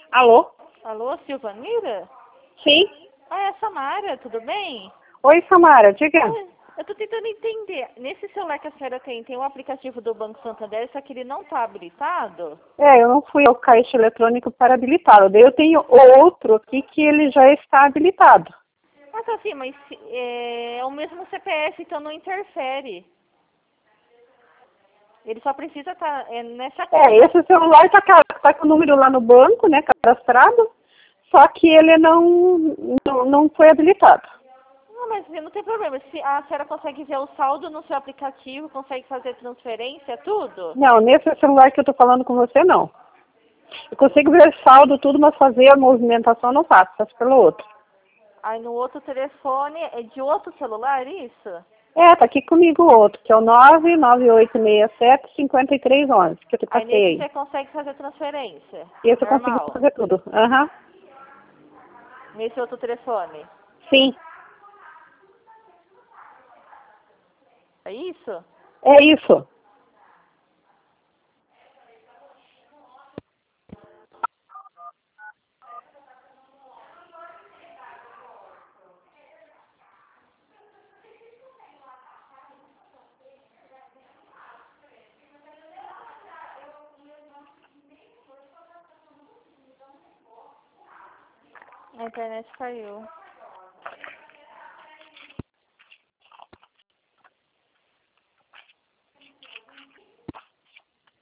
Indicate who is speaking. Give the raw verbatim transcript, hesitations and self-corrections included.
Speaker 1: Alô?
Speaker 2: Alô, Silvanira?
Speaker 1: Sim?
Speaker 2: Ah, é a Samara, tudo bem?
Speaker 1: Oi, Samara, diga.
Speaker 2: Oi, eu tô tentando entender. Nesse celular que a senhora tem, tem um aplicativo do Banco Santander, só que ele não tá habilitado?
Speaker 1: É, eu não fui ao caixa eletrônico para habilitá-lo. Daí eu tenho outro aqui que ele já está habilitado.
Speaker 2: Mas assim, mas é, é o mesmo C P F, então não interfere. Ele só precisa estar é, nessa conta.
Speaker 1: É, esse celular está tá com o número lá no banco, né, cadastrado, só que ele não, não, não foi habilitado.
Speaker 2: Não, mas não tem problema. Se a senhora consegue ver o saldo no seu aplicativo, consegue fazer transferência, tudo?
Speaker 1: Não, nesse celular que eu estou falando com você, não. Eu consigo ver saldo, tudo, mas fazer a movimentação eu não faço, faço pelo outro.
Speaker 2: Aí no outro telefone, é de outro celular, isso?
Speaker 1: É, tá aqui comigo o outro, que é o nove nove oito seis sete, cinco três um um, que eu te
Speaker 2: Aí
Speaker 1: passei
Speaker 2: nesse
Speaker 1: aí.
Speaker 2: você consegue fazer transferência.
Speaker 1: Esse eu consigo
Speaker 2: Normal.
Speaker 1: fazer tudo. Aham.
Speaker 2: Nesse outro telefone.
Speaker 1: Sim,
Speaker 2: É isso?
Speaker 1: é isso.
Speaker 2: A internet caiu.